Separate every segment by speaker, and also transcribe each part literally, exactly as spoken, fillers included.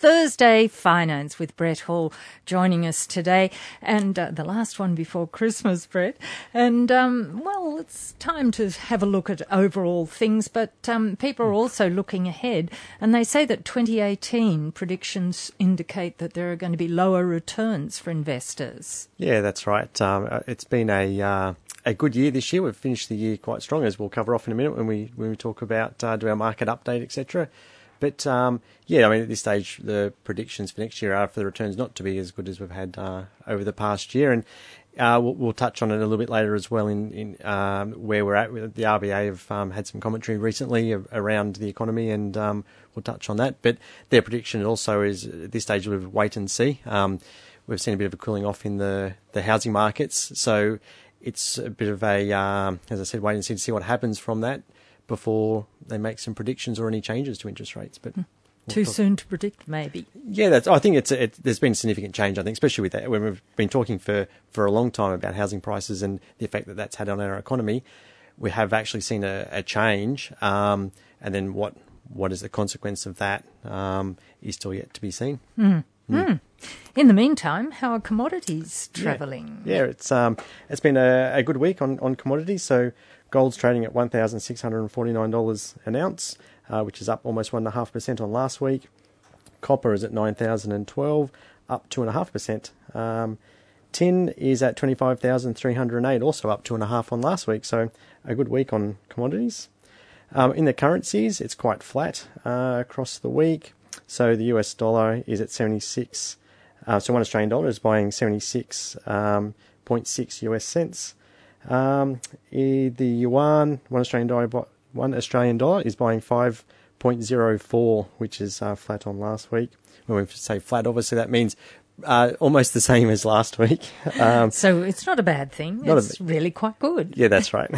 Speaker 1: Thursday Finance with Brett Hall joining us today, and uh, the last one before Christmas, Brett. And, um, well, it's time to have a look at overall things, but um, people are also looking ahead, and they say that twenty eighteen predictions indicate that there are going to be lower returns for investors.
Speaker 2: Yeah, that's right. Um, it's been a uh, a good year this year. We've finished the year quite strong, as we'll cover off in a minute when we when we talk about uh, do our market update, et cetera. But, um, yeah, I mean, at this stage, the predictions for next year are for the returns not to be as good as we've had uh, over the past year. And uh, we'll, we'll touch on it a little bit later as well in, in um, where we're at. The R B A have um, had some commentary recently around the economy, and um, we'll touch on that. But their prediction also is, at this stage, we'll wait and see. Um, we've seen a bit of a cooling off in the, the housing markets. So it's a bit of a, um, as I said, wait and see to see what happens from that before they make some predictions or any changes to interest rates. But
Speaker 1: mm.
Speaker 2: we'll
Speaker 1: too
Speaker 2: talk.
Speaker 1: soon to predict, maybe.
Speaker 2: Yeah, that's. I think it's it, there's been significant change. I think, especially with that, when we've been talking for, for a long time about housing prices and the effect that that's had on our economy. We have actually seen a, a change, um, and then what what is the consequence of that um, is still yet to be seen.
Speaker 1: Mm. Mm. Mm. In the meantime, how are commodities travelling?
Speaker 2: Yeah, yeah it's um it's been a, a good week on, on commodities. So gold's trading at one thousand six hundred forty-nine dollars an ounce, uh, which is up almost one point five percent on last week. Copper is at nine thousand twelve, up two point five percent. Um, tin is at twenty-five thousand three hundred eight, also up two point five percent on last week. So a good week on commodities. Um, in the currencies, it's quite flat uh, across the week. So the U S dollar is at seventy-six. Uh, so one Australian dollar is buying seventy-six point six U S cents. Um, the yuan, one Australian dollar, one Australian dollar is buying five point zero four, which is uh, flat on last week. When we say flat, obviously that means uh, almost the same as last week. Um,
Speaker 1: so it's not a bad thing. It's a, really quite good.
Speaker 2: Yeah, that's right.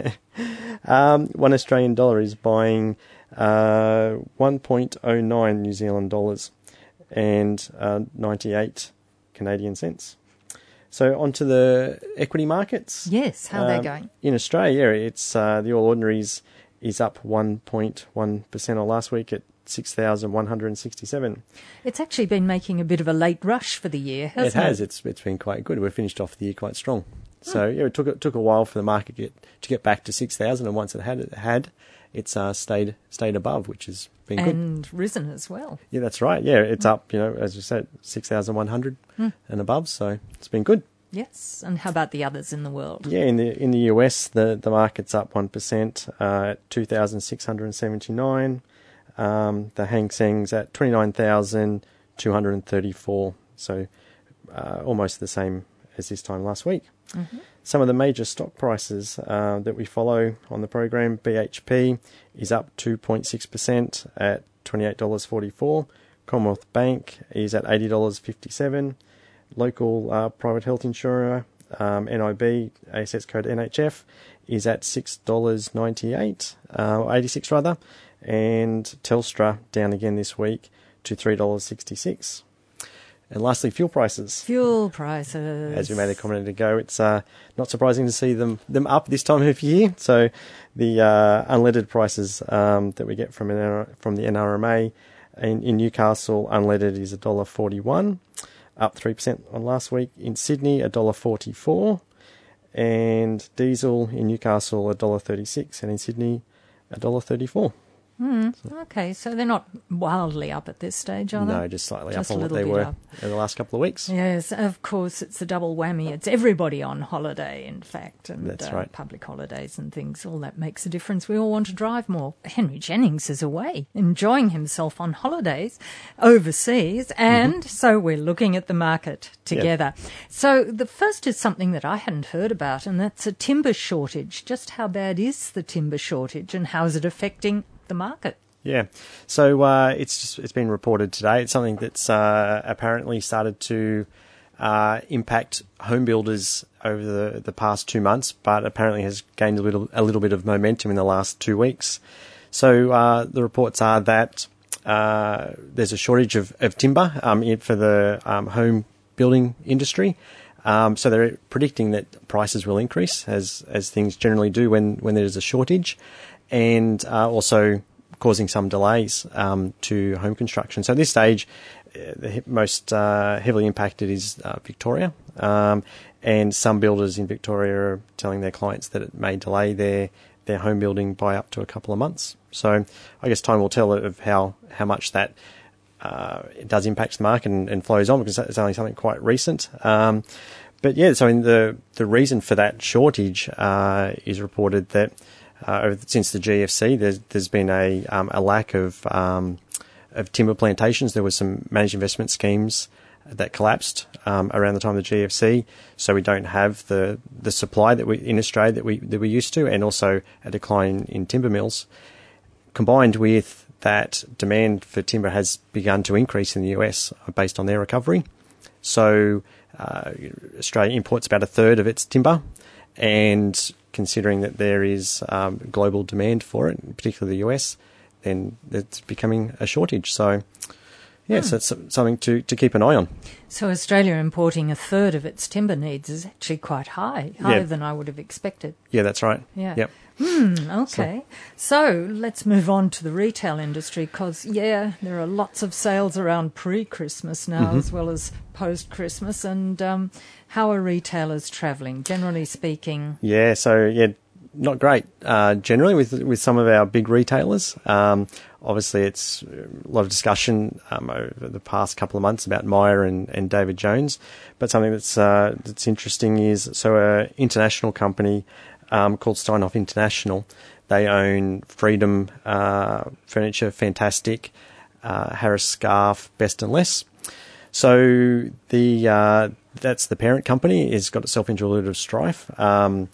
Speaker 2: um, one Australian dollar is buying uh, one point oh nine New Zealand dollars and uh, ninety-eight Canadian cents. So onto the equity markets.
Speaker 1: Yes, how are um, they going?
Speaker 2: In Australia, it's uh, the All Ordinaries is up one point one percent on last week at six thousand one hundred sixty-seven.
Speaker 1: It's actually been making a bit of a late rush for the year, hasn't it?
Speaker 2: It has. It's it's been quite good. We've finished off the year quite strong. So yeah, it took it took a while for the market to get to get back to six thousand, and once it had it had, it's uh, stayed stayed above, which has been
Speaker 1: and
Speaker 2: good.
Speaker 1: And risen as well.
Speaker 2: Yeah, that's right. Yeah, it's mm. up. You know, as you said, six thousand one hundred mm. and above. So it's been good.
Speaker 1: Yes, and how about the others in the world?
Speaker 2: Yeah, in the in the U S, the, the market's up one percent uh, at two thousand six hundred seventy-nine. Um, the Hang Seng's at twenty-nine thousand two hundred thirty-four, so uh, almost the same as this time last week. Mm-hmm. Some of the major stock prices uh, that we follow on the program, B H P is up two point six percent at twenty-eight dollars forty-four. Commonwealth Bank is at eighty dollars fifty-seven. Local uh, private health insurer, um, N I B, A S X code N H F, is at six dollars ninety-eight, uh, eighty-six rather, and Telstra down again this week to three dollars sixty-six. And lastly, fuel prices.
Speaker 1: Fuel prices.
Speaker 2: As we made a comment ago, it's uh, not surprising to see them them up this time of year. So the uh, unleaded prices um, that we get from an, from the N R M A in, in Newcastle, unleaded is one dollar forty-one. Up three percent on last week. In Sydney, one dollar forty-four. And diesel in Newcastle, one dollar thirty-six. And in Sydney, one dollar thirty-four.
Speaker 1: Mm, so. Okay, so they're not wildly up at this stage, are they?
Speaker 2: No, just slightly
Speaker 1: just
Speaker 2: up on what they were
Speaker 1: up.
Speaker 2: in the last couple of weeks.
Speaker 1: Yes, of course, it's a double whammy. It's everybody on holiday, in fact, and
Speaker 2: That's
Speaker 1: uh,
Speaker 2: right.
Speaker 1: public holidays and things. All that makes a difference. We all want to drive more. Henry Jennings is away, enjoying himself on holidays overseas, and mm-hmm. so we're looking at the market together. Yep. So the first is something that I hadn't heard about, and that's a timber shortage. Just how bad is the timber shortage, and how is it affecting the market?
Speaker 2: Yeah, so uh, it's just, it's been reported today. It's something that's uh, apparently started to uh, impact home builders over the, the past two months, but apparently has gained a little a little bit of momentum in the last two weeks. So uh, the reports are that uh, there's a shortage of, of timber um, for the um, home building industry. Um, so they're predicting that prices will increase, as as things generally do when, when there's a shortage, and uh, also causing some delays um, to home construction. So at this stage, the he- most uh, heavily impacted is uh, Victoria, um, and some builders in Victoria are telling their clients that it may delay their their home building by up to a couple of months. So I guess time will tell of how, how much that uh, it does impact the market and, and flows on, because it's only something quite recent. Um, but yeah, so I mean, the, the reason for that shortage uh, is reported that uh, since the G F C, there's, there's been a, um, a lack of, um, of timber plantations. There were some managed investment schemes that collapsed um, around the time of the G F C, so we don't have the, the supply that we in Australia that we that we used to, and also a decline in timber mills, combined with that demand for timber has begun to increase in the U S based on their recovery. So uh, Australia imports about a third of its timber, and considering that there is um, global demand for it, particularly the U S, then it's becoming a shortage. So. Yes, yeah, so it's something to, to keep an eye on.
Speaker 1: So Australia importing a third of its timber needs is actually quite high, higher
Speaker 2: yeah.
Speaker 1: than I would have expected.
Speaker 2: Yeah, that's right.
Speaker 1: Yeah.
Speaker 2: Yep.
Speaker 1: Hmm, okay. So. so let's move on to the retail industry, because, yeah, there are lots of sales around pre-Christmas now mm-hmm. as well as post-Christmas. And um, how are retailers travelling, generally speaking?
Speaker 2: Yeah, so, yeah, not great uh, generally with with some of our big retailers. Um, obviously, it's a lot of discussion um, over the past couple of months about Myer and, and David Jones. But something that's uh, that's interesting is, so an international company um, called Steinhoff International, they own Freedom uh, Furniture, Fantastic, uh, Harris Scarfe, Best and Less. So the uh, that's the parent company. It's got itself into a little bit of strife. Um,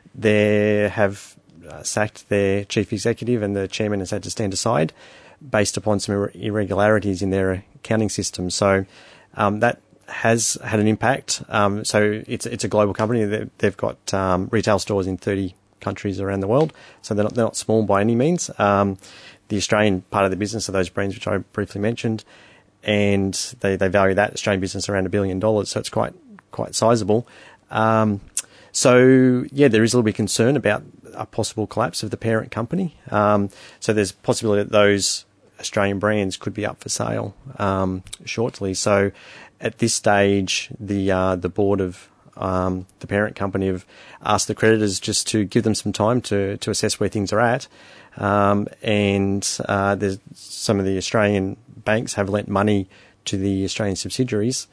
Speaker 2: They have uh, sacked their chief executive, and the chairman has had to stand aside based upon some ir- irregularities in their accounting system. So um, that has had an impact. Um, so it's it's a global company. They, they've got um, retail stores in thirty countries around the world. So they're not, they're not small by any means. Um, the Australian part of the business are those brands which I briefly mentioned, and they, they value that Australian business around a billion dollars. So it's quite quite sizable. Um, So, yeah, there is a little bit of concern about a possible collapse of the parent company. Um, so there's a possibility that those Australian brands could be up for sale um, shortly. So at this stage, the uh, the board of um, the parent company have asked the creditors just to give them some time to, to assess where things are at. Um, and uh, there's some of the Australian banks have lent money to the Australian subsidiaries.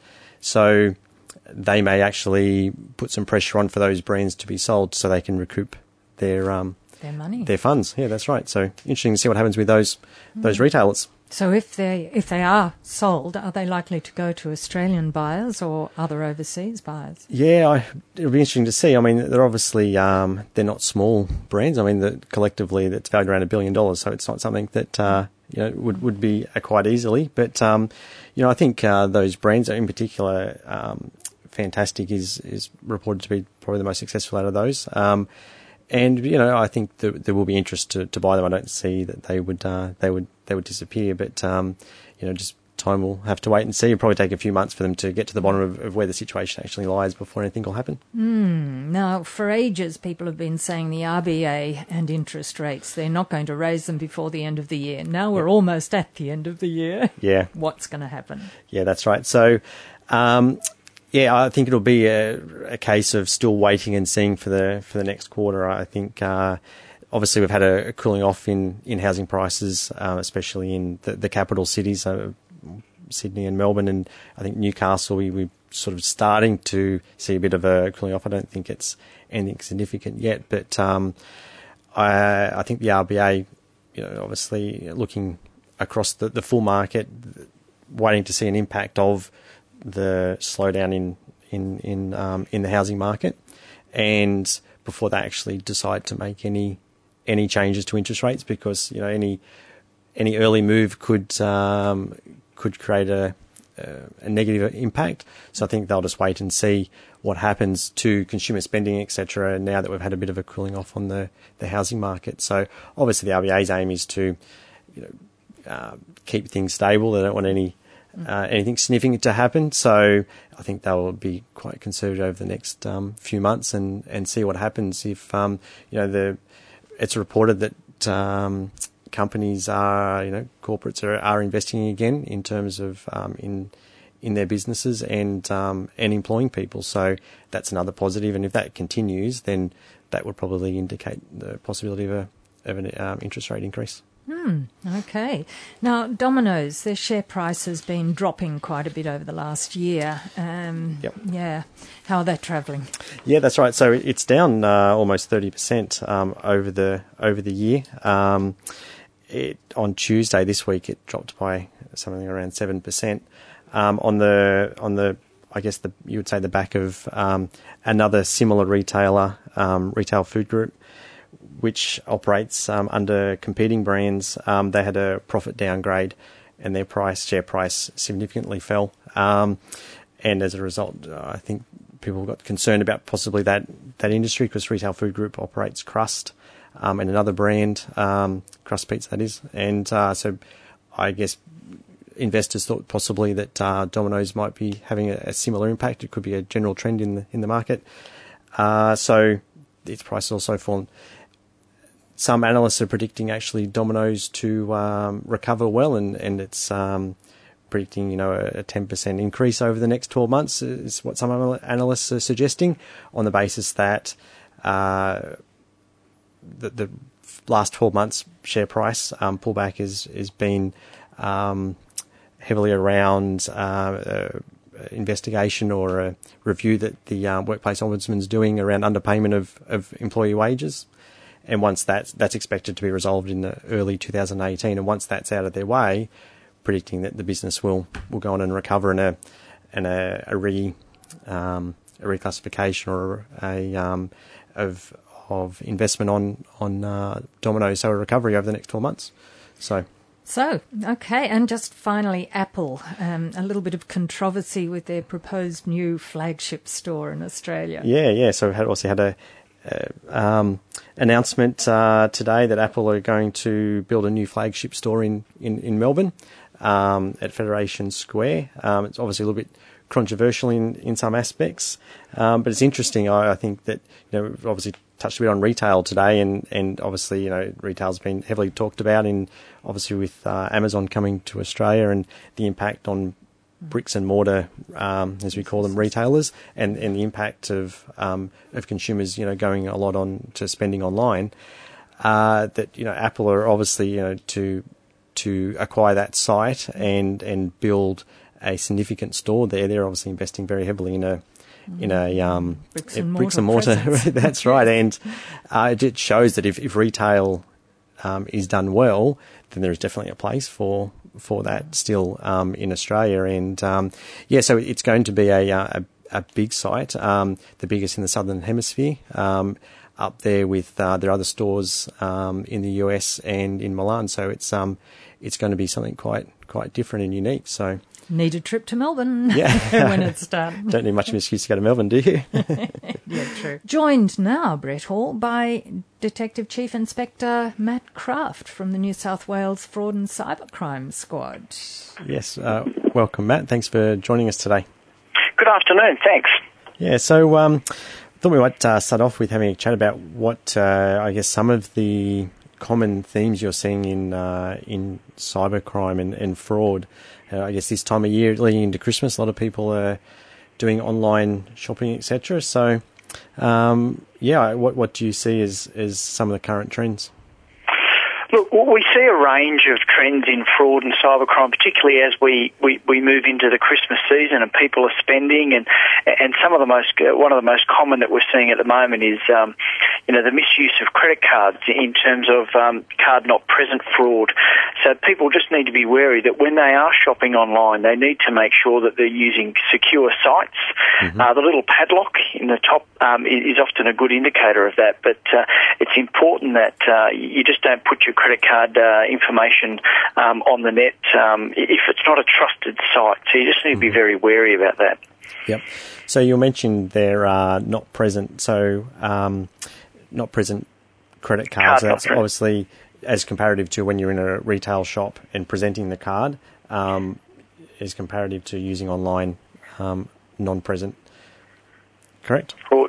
Speaker 2: So they may actually put some pressure on for those brands to be sold so they can recoup their um,
Speaker 1: their money,
Speaker 2: their funds. Yeah, that's right. So interesting to see what happens with those mm. those retailers.
Speaker 1: So if they if they are sold, are they likely to go to Australian buyers or other overseas buyers?
Speaker 2: Yeah, I, it'll be interesting to see. I mean, they're obviously um, they're not small brands. I mean, that collectively that's valued around a billion dollars. So it's not something that uh, you know would would be acquired easily. But um, you know, I think uh, those brands, in particular. Um, Fantastic is, is reported to be probably the most successful out of those. Um, and, you know, I think that there will be interest to, to buy them. I don't see that they would uh, they would they would disappear, but um, you know, just time will have to wait and see. It'll probably take a few months for them to get to the bottom of, of where the situation actually lies before anything will happen.
Speaker 1: Mm. Now, for ages, people have been saying the R B A and interest rates, they're not going to raise them before the end of the year. Now we're yep. almost at the end of the year.
Speaker 2: Yeah.
Speaker 1: What's going to happen? Yeah,
Speaker 2: that's right. So, um, yeah, I think it'll be a, a case of still waiting and seeing for the for the next quarter. I think uh, obviously we've had a, a cooling off in, in housing prices, uh, especially in the, the capital cities, uh, Sydney and Melbourne, and I think Newcastle. We, we're sort of starting to see a bit of a cooling off. I don't think it's anything significant yet, but um, I, I think the R B A, you know, obviously looking across the, the full market, waiting to see an impact of the slowdown in in in um, in the housing market, and before they actually decide to make any any changes to interest rates, because you know any any early move could um, could create a, a negative impact. So I think they'll just wait and see what happens to consumer spending, et cetera. Now that we've had a bit of a cooling off on the, the housing market, so obviously the R B A's aim is to you know uh, keep things stable. They don't want any Uh, anything significant to happen, so I think they'll be quite conservative over the next um, few months and, and see what happens. If um, you know the, it's reported that um, companies are, you know, corporates are, are investing again in terms of um, in in their businesses and um, and employing people. So that's another positive. And if that continues, then that would probably indicate the possibility of a of an um, interest rate increase.
Speaker 1: Hmm, okay. Now, Domino's, their share price has been dropping quite a bit over the last year. Um,
Speaker 2: yep.
Speaker 1: Yeah. How are they travelling?
Speaker 2: Yeah, that's right. So it's down uh, almost thirty percent um, over the over the year. Um, it, on Tuesday this week, it dropped by something around seven percent. Um, on the on the I guess the you would say the back of um, another similar retailer, um, retail food group, which operates um, under competing brands. Um, they had a profit downgrade, and their price share price significantly fell. Um, and as a result, uh, I think people got concerned about possibly that that industry, because Retail Food Group operates Crust um, and another brand, um, Crust Pizza, that is. And uh, so, I guess investors thought possibly that uh, Domino's might be having a, a similar impact. It could be a general trend in the in the market. Uh, so its price has also fallen. Some analysts are predicting actually Domino's to um, recover well, and and it's um, predicting, you know, a, a ten percent increase over the next twelve months is what some analysts are suggesting, on the basis that uh, the, the last twelve months share price um, pullback is is been um, heavily around uh, uh, investigation or a review that the uh, Workplace Ombudsman's doing around underpayment of, of employee wages. And once that's, that's expected to be resolved in the early two thousand eighteen, and once that's out of their way, predicting that the business will, will go on and recover, and a and a, a re um, a reclassification or a um, of of investment on on uh, Domino's, so a recovery over the next twelve months. So.
Speaker 1: So, okay, and just finally, Apple, um, a little bit of controversy with their proposed new flagship store in Australia.
Speaker 2: Yeah, yeah. So we had also had a uh, um, announcement uh, today that Apple are going to build a new flagship store in in, in Melbourne um, at Federation Square. Um, it's obviously a little bit controversial in, in some aspects, um, but it's interesting. I, I think that, you know, we've obviously touched a bit on retail today, and, and obviously, you know, retail's been heavily talked about, in obviously with uh, Amazon coming to Australia and the impact on bricks and mortar, um, as we call them, retailers, and, and the impact of um, of consumers, you know, going a lot on to spending online. Uh, that, you know, Apple are obviously, you know, to to acquire that site and and build a significant store there. They're obviously investing very heavily in a in a um,
Speaker 1: bricks and
Speaker 2: bricks
Speaker 1: mortar.
Speaker 2: And mortar. That's right, and uh, it shows that if, if retail um, is done well, then there is definitely a place for for that still um, in Australia. And um, yeah, so it's going to be a a, a big site, um, the biggest in the Southern Hemisphere, um, up there with uh, their other stores um, in the U S and in Milan. So it's um it's going to be something quite quite different and unique. So.
Speaker 1: Need a trip to Melbourne
Speaker 2: yeah.
Speaker 1: when it's done.
Speaker 2: Don't need much of an excuse to go to Melbourne, do you?
Speaker 1: Yeah, true. Joined now, Brett Hall, by Detective Chief Inspector Matt Kraft from the New South Wales Fraud and Cybercrime Squad.
Speaker 2: Yes, uh, welcome, Matt. Thanks for joining us today.
Speaker 3: Good afternoon, thanks.
Speaker 2: Yeah, so um, I thought we might uh, start off with having a chat about what uh, I guess some of the common themes you're seeing in uh, in cybercrime and, and fraud. Uh, I guess this time of year, leading into Christmas, a lot of people are doing online shopping, et cetera. So, um, yeah, what what do you see as, as some of the current trends?
Speaker 3: Look, we see a range of trends in fraud and cybercrime, particularly as we, we, we move into the Christmas season and people are spending. And and some of the most one of the most common that we're seeing at the moment is um, you know the misuse of credit cards in terms of um, card not present fraud. So people just need to be wary that when they are shopping online, they need to make sure that they're using secure sites. Mm-hmm. Uh, the little padlock in the top um, is often a good indicator of that. But uh, it's important that uh, you just don't put your credit card uh, information um, on the net um, if it's not a trusted site. So you just need to be very wary about that.
Speaker 2: Yep. So you mentioned they're uh, not present. So um, not present credit cards.
Speaker 3: Card
Speaker 2: That's obviously as comparative to when you're in a retail shop and presenting the card, um, is comparative to using online um, non-present. Correct?
Speaker 3: Fraud.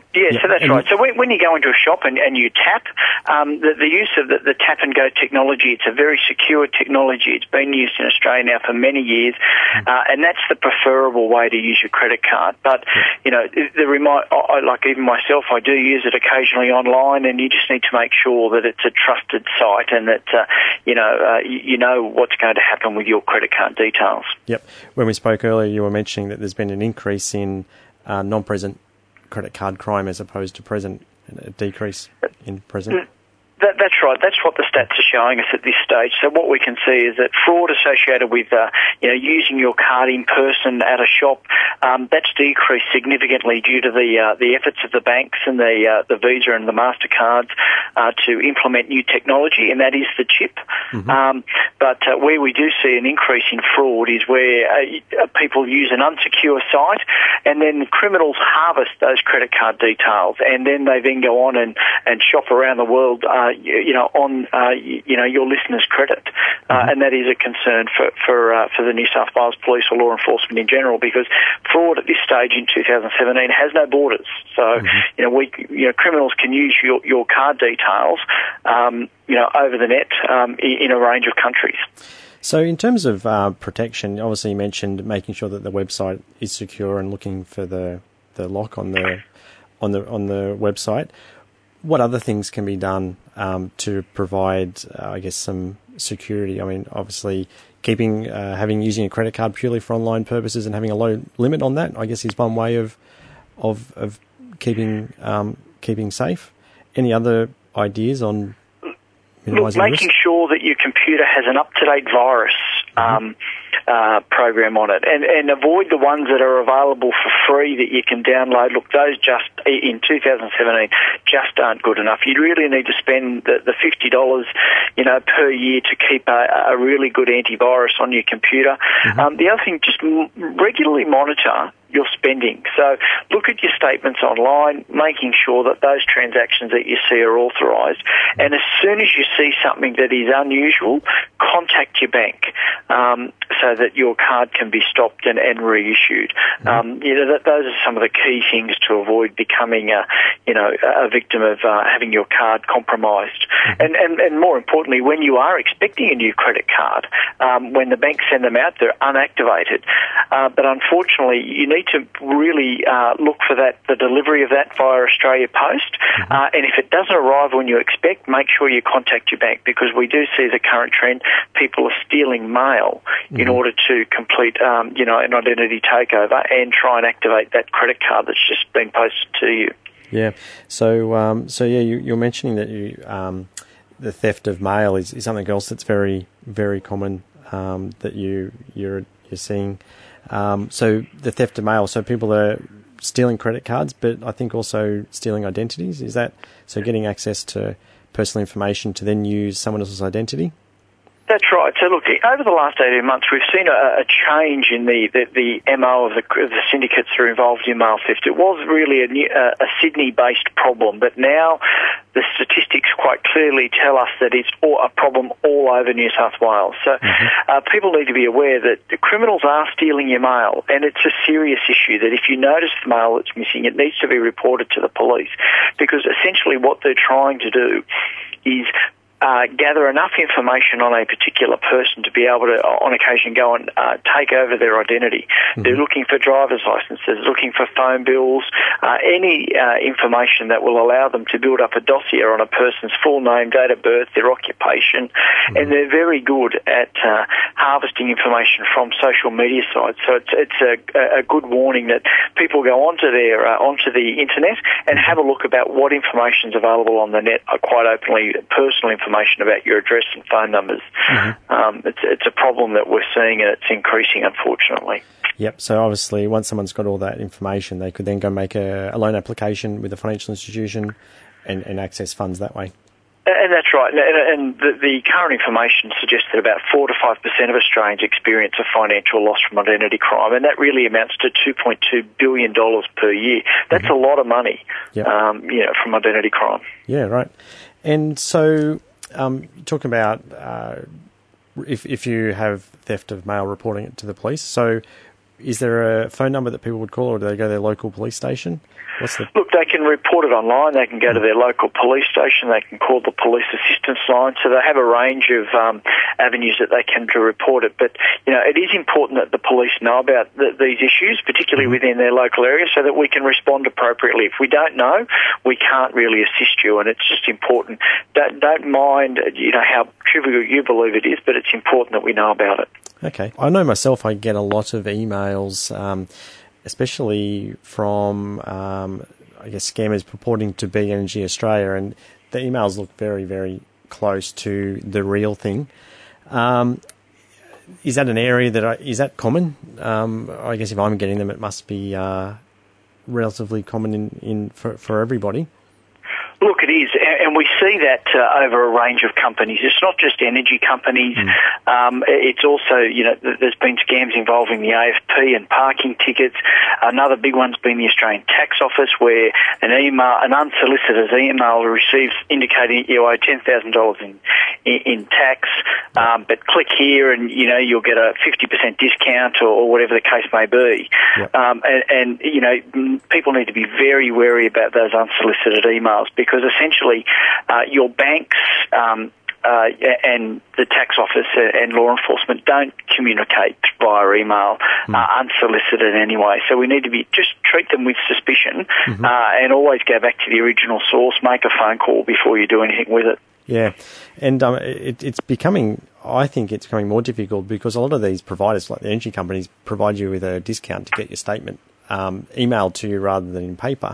Speaker 3: Yeah,
Speaker 2: yeah,
Speaker 3: so that's
Speaker 2: and
Speaker 3: right. So when, when you go into a shop and, and you tap, um, the, the use of the, the tap and go technology, it's a very secure technology. It's been used in Australia now for many years, uh, and that's the preferable way to use your credit card. But, you know, the remote, I, like even myself, I do use it occasionally online, and you just need to make sure that it's a trusted site and that, uh, you know, uh, you, you know what's going to happen with your credit card details.
Speaker 2: Yep. When we spoke earlier, you were mentioning that there's been an increase in uh, non-present credit card crime as opposed to present, a decrease in present.
Speaker 3: That, that's right. That's what the stats are showing us at this stage. So what we can see is that fraud associated with, uh, you know, using your card in person at a shop, um, that's decreased significantly due to the uh, the efforts of the banks and the uh, the Visa and the Mastercards uh, to implement new technology, and that is the chip. Mm-hmm. Um, but uh, where we do see an increase in fraud is where uh, people use an unsecure site, and then criminals harvest those credit card details, and then they then go on and, and shop around the world. Uh, You, you know, on uh, you, you know your listeners' credit, uh, mm-hmm. and that is a concern for for uh, for the New South Wales Police or law enforcement in general, because fraud at this stage in two thousand seventeen has no borders. So mm-hmm. you know, we you know criminals can use your your card details, um, you know, over the net um, in, in a range of countries.
Speaker 2: So in terms of uh, protection, obviously you mentioned making sure that the website is secure and looking for the, the lock on the on the on the website. What other things can be done um, to provide, uh, I guess, some security? I mean, obviously, keeping uh, having using a credit card purely for online purposes and having a low limit on that, I guess, is one way of of of keeping um, keeping safe. Any other ideas on minimising
Speaker 3: Look, making
Speaker 2: risk?
Speaker 3: sure that your computer has an up-to-date virus um, uh, program on it, and, and avoid the ones that are available for free that you can download. Look, those just, in two thousand seventeen, just aren't good enough. You really need to spend the, the fifty dollars, you know, per year to keep a, a really good antivirus on your computer. Mm-hmm. Um, the other thing, just m- regularly monitor your spending. So look at your statements online, making sure that those transactions that you see are authorised. And as soon as you see something that is unusual, contact your bank um, so that your card can be stopped and, and reissued. Mm-hmm. Um, you know, that, those are some of the key things to avoid becoming a, you know, a victim of uh, having your card compromised. Mm-hmm. And, and, and more importantly, when you are expecting a new credit card, um, when the banks send them out, they're unactivated. Uh, but unfortunately, you need to really uh, look for that, the delivery of that via Australia Post. Mm-hmm. Uh, and if it doesn't arrive when you expect, make sure you contact your bank, because we do see the current trend. People are stealing mail mm-hmm. in order to complete, um, you know, an identity takeover and try and activate that credit card that's just been posted to you.
Speaker 2: Yeah. So, um, so yeah, you, you're mentioning that you, um, the theft of mail is, is something else that's very, very common um, that you you're you're seeing. Um, so the theft of mail, so people are stealing credit cards, but I think also stealing identities. Is that so? Getting access to personal information to then use someone else's identity?
Speaker 3: That's right. So look, over the last eighteen months, we've seen a, a change in the, the, the M O of the, of the syndicates that are involved in mail theft. It was really a, new, uh, a Sydney-based problem, but now the statistics quite clearly tell us that it's all, a problem all over New South Wales. So mm-hmm. uh, people need to be aware that the criminals are stealing your mail, and it's a serious issue that if you notice the mail that's missing, it needs to be reported to the police, because essentially what they're trying to do is Uh, gather enough information on a particular person to be able to, on occasion, go and uh, take over their identity. Mm-hmm. They're looking for driver's licenses, looking for phone bills, uh, any uh, information that will allow them to build up a dossier on a person's full name, date of birth, their occupation, mm-hmm. and they're very good at uh, harvesting information from social media sites. So it's, it's a, a good warning that people go onto their uh, onto the internet and have a look about what information is available on the net, uh, quite openly, personal information. information about your address and phone numbers. Mm-hmm. Um, it's, it's a problem that we're seeing, and it's increasing, unfortunately.
Speaker 2: Yep. So obviously, once someone's got all that information, they could then go make a, a loan application with a financial institution and, and access funds that way.
Speaker 3: And that's right. And, and the, the current information suggests that about four to five percent of Australians experience a financial loss from identity crime, and that really amounts to two point two billion dollars per year. That's mm-hmm. a lot of money, yep. um, you know, from identity crime.
Speaker 2: Yeah, right. And so, um, talking about uh, if if you have theft of mail, reporting it to the police. So, is there a phone number that people would call, or do they go to their local police station? What's the...
Speaker 3: Look, they can report it online. They can go to their local police station. They can call the police assistance line. So they have a range of um, avenues that they can to report it. But, you know, it is important that the police know about the, these issues, particularly within their local area, so that we can respond appropriately. If we don't know, we can't really assist you, and it's just important. Don't, don't mind, you know, how trivial you believe it is, but it's important that we know about it.
Speaker 2: Okay. I know myself, I get a lot of emails, um, especially from, um, I guess, scammers purporting to be Energy Australia, and the emails look very, very close to the real thing. Um, is that an area that I, is that common? Um, I guess if I'm getting them, it must be uh, relatively common in, in for, for everybody.
Speaker 3: Look, it is, and we see that uh, over a range of companies. It's not just energy companies. Mm. Um, it's also, you know, there's been scams involving the A F P and parking tickets. Another big one's been the Australian Tax Office, where an email, an unsolicited email receives indicating you owe ten thousand dollars in, in in tax, um, but click here and, you know, you'll get a fifty percent discount or, or whatever the case may be. Yep. Um, and, and, you know, people need to be very wary about those unsolicited emails, because Because essentially, uh, your banks um, uh, and the tax office and law enforcement don't communicate via email, mm. uh, unsolicited anyway. So we need to be just treat them with suspicion, mm-hmm. uh, and always go back to the original source. Make a phone call before you do anything with it.
Speaker 2: Yeah, and um, it, it's becoming. I think it's becoming more difficult because a lot of these providers, like the energy companies, provide you with a discount to get your statement um, emailed to you rather than in paper.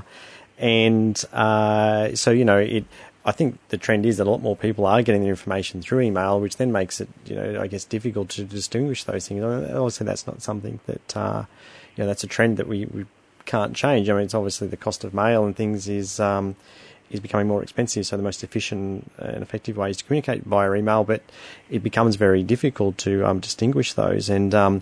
Speaker 2: And uh, so, you know, it. I think the trend is that a lot more people are getting their information through email, which then makes it, you know, I guess difficult to distinguish those things. Obviously, that's not something that, uh, you know, that's a trend that we, we can't change. I mean, it's obviously the cost of mail and things is um, is becoming more expensive, so the most efficient and effective way is to communicate via email, but it becomes very difficult to um, distinguish those. And um,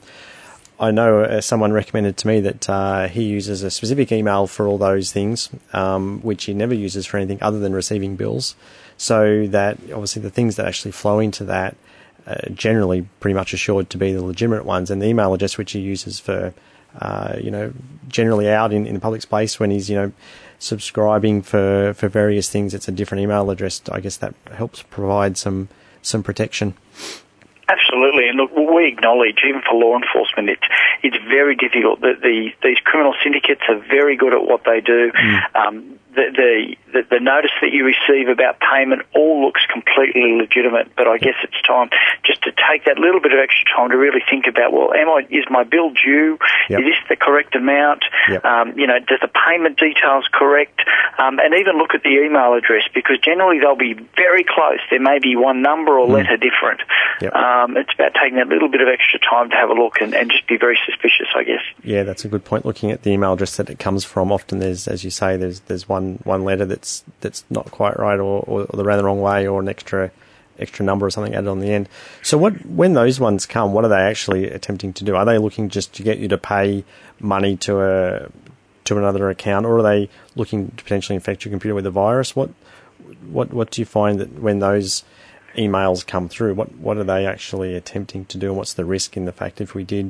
Speaker 2: I know uh, someone recommended to me that uh, he uses a specific email for all those things, um, which he never uses for anything other than receiving bills, so that obviously the things that actually flow into that are generally pretty much assured to be the legitimate ones, and the email address which he uses for, uh, you know, generally out in, in the public space when he's, you know, subscribing for, for various things, it's a different email address. I guess that helps provide some, some protection.
Speaker 3: Absolutely, and look, we acknowledge, even for law enforcement, it's it's very difficult. That the these criminal syndicates are very good at what they do. Mm. Um, the, the the the notice that you receive about payment all looks completely legitimate, but I guess it's time just to take that little bit of extra time to really think about, well, am I is my bill due? Yep. Is this the correct amount? Yep. Um, you know, does the payment details correct? Um, and even look at the email address, because generally they'll be very close. There may be one number or mm. letter different. Yep. Um, it's about taking that little bit of extra time to have a look and, and just be very suspicious, I guess.
Speaker 2: Yeah, that's a good point. Looking at the email address that it comes from, often there's, as you say, there's there's one one letter that's that's not quite right, or, or the ran the wrong way, or an extra extra number or something added on the end. So what when those ones come, what are they actually attempting to do? Are they looking just to get you to pay money to a to another account, or are they looking to potentially infect your computer with a virus? What what what do you find that when those emails come through, what what are they actually attempting to do, and what's the risk in the fact if we did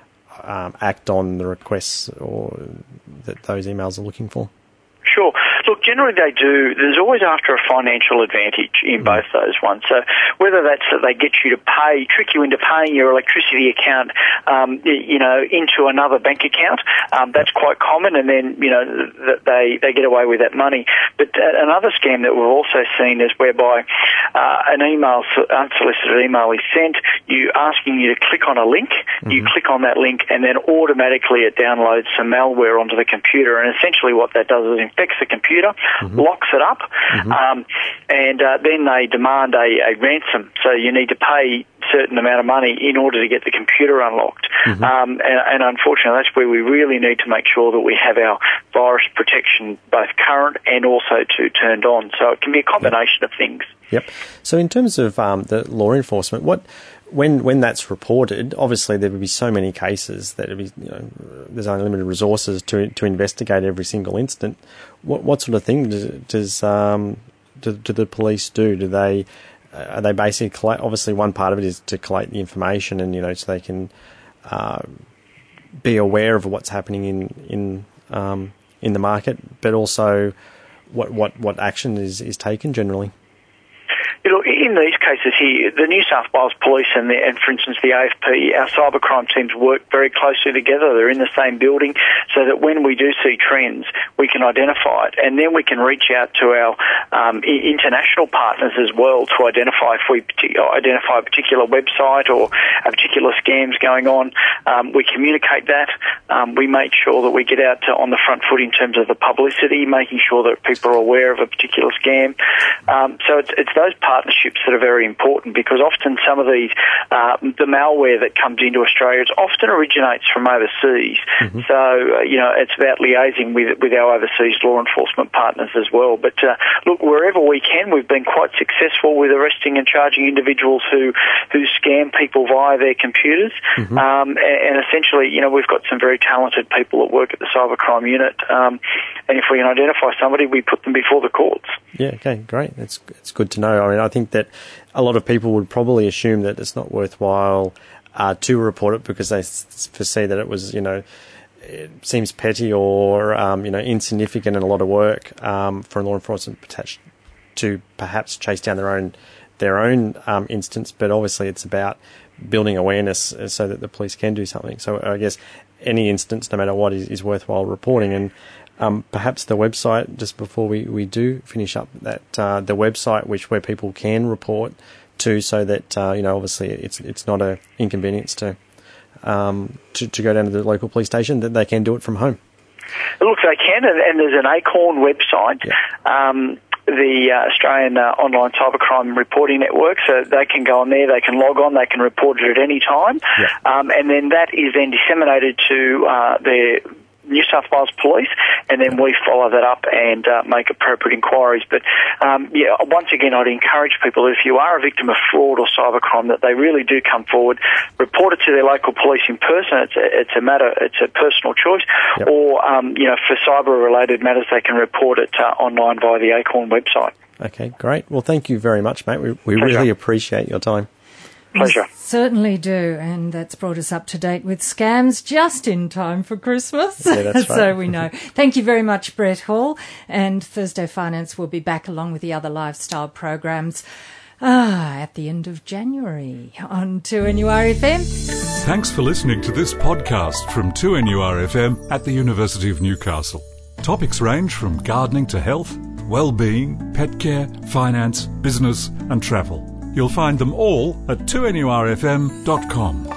Speaker 2: um, act on the requests or that those emails are looking for?
Speaker 3: Sure. Look, generally they do. There's always after a financial advantage in both those ones. So whether that's that they get you to pay, trick you into paying your electricity account, um, you know, into another bank account, um, that's quite common, and then, you know, that they, they get away with that money. But uh, another scam that we've also seen is whereby uh, an email, unsolicited email is sent, you asking you to click on a link, mm-hmm. you click on that link, and then automatically it downloads some malware onto the computer, and essentially what that does is infects the computer, mm-hmm. locks it up, mm-hmm. um, and uh, then they demand a, a ransom. So you need to pay a certain amount of money in order to get the computer unlocked. Mm-hmm. Um, and, and unfortunately, that's where we really need to make sure that we have our virus protection both current and also to turned on. So it can be a combination yep. of things.
Speaker 2: Yep. So in terms of um, the law enforcement, what when when that's reported, obviously there would be so many cases that it'd be, you know, there's only limited resources to to investigate every single incident. What what sort of thing does does um do, do the police do? Do they are they basically collect? Obviously, one part of it is to collect the information, and you know, so they can uh, be aware of what's happening in in um, in the market, but also what what, what action is, is taken generally.
Speaker 3: You know, in these cases here, the New South Wales Police and, the, and, for instance, the A F P, our cybercrime teams work very closely together. They're in the same building so that when we do see trends, we can identify it. And then we can reach out to our um, international partners as well to identify if we identify a particular website or a particular scam's going on. Um, we communicate that. Um, we make sure that we get out to, on the front foot in terms of the publicity, making sure that people are aware of a particular scam. Um, so it's, it's those partnerships that are very important, because often some of these, uh, the malware that comes into Australia, it often originates from overseas. Mm-hmm. So, uh, you know, it's about liaising with with our overseas law enforcement partners as well. But, uh, look, wherever we can, we've been quite successful with arresting and charging individuals who, who scam people via their computers. Mm-hmm. Um, and, and essentially, you know, we've got some very talented people that work at the cybercrime unit. Um, and if we can identify somebody, we put them before the courts.
Speaker 2: Yeah, okay, great. It's, it's good to know. I mean, I think that a lot of people would probably assume that it's not worthwhile uh, to report it because they s- foresee that it was, you know, it seems petty or, um, you know, insignificant and a lot of work um, for law enforcement to perhaps chase down their own their own um, instance. But obviously it's about building awareness so that the police can do something. So I guess any instance, no matter what, is, is worthwhile reporting. And Um, perhaps the website, just before we, we do finish up, that uh, the website which where people can report to, so that uh, you know, obviously it's it's not a inconvenience to, um, to to go down to the local police station, that they can do it from home.
Speaker 3: Look, they can, and, and there's an ACORN website. Yeah. Um, the uh, Australian uh, Online Cybercrime Reporting Network, so they can go on there, they can log on, they can report it at any time, yeah. um, and then that is then disseminated to uh, their New South Wales Police, and then we follow that up and uh, make appropriate inquiries. But um, yeah, once again, I'd encourage people, if you are a victim of fraud or cybercrime, that they really do come forward, report it to their local police in person. It's a, it's a matter, it's a personal choice, yep. or um, you know, for cyber-related matters, they can report it uh, online via the ACORN website.
Speaker 2: Okay, great. Well, thank you very much, mate. We, we really appreciate your time.
Speaker 3: Pleasure.
Speaker 1: We certainly do, and that's brought us up to date with scams just in time for Christmas.
Speaker 2: Yeah, that's right.
Speaker 1: So we know. Thank you very much, Brett Hall, and Thursday Finance will be back along with the other lifestyle programs ah, at the end of January on two N U R F M.
Speaker 4: Thanks for listening to this podcast from two N U R F M at the University of Newcastle. Topics range from gardening to health, well-being, pet care, finance, business and travel. You'll find them all at two N U R F M dot com.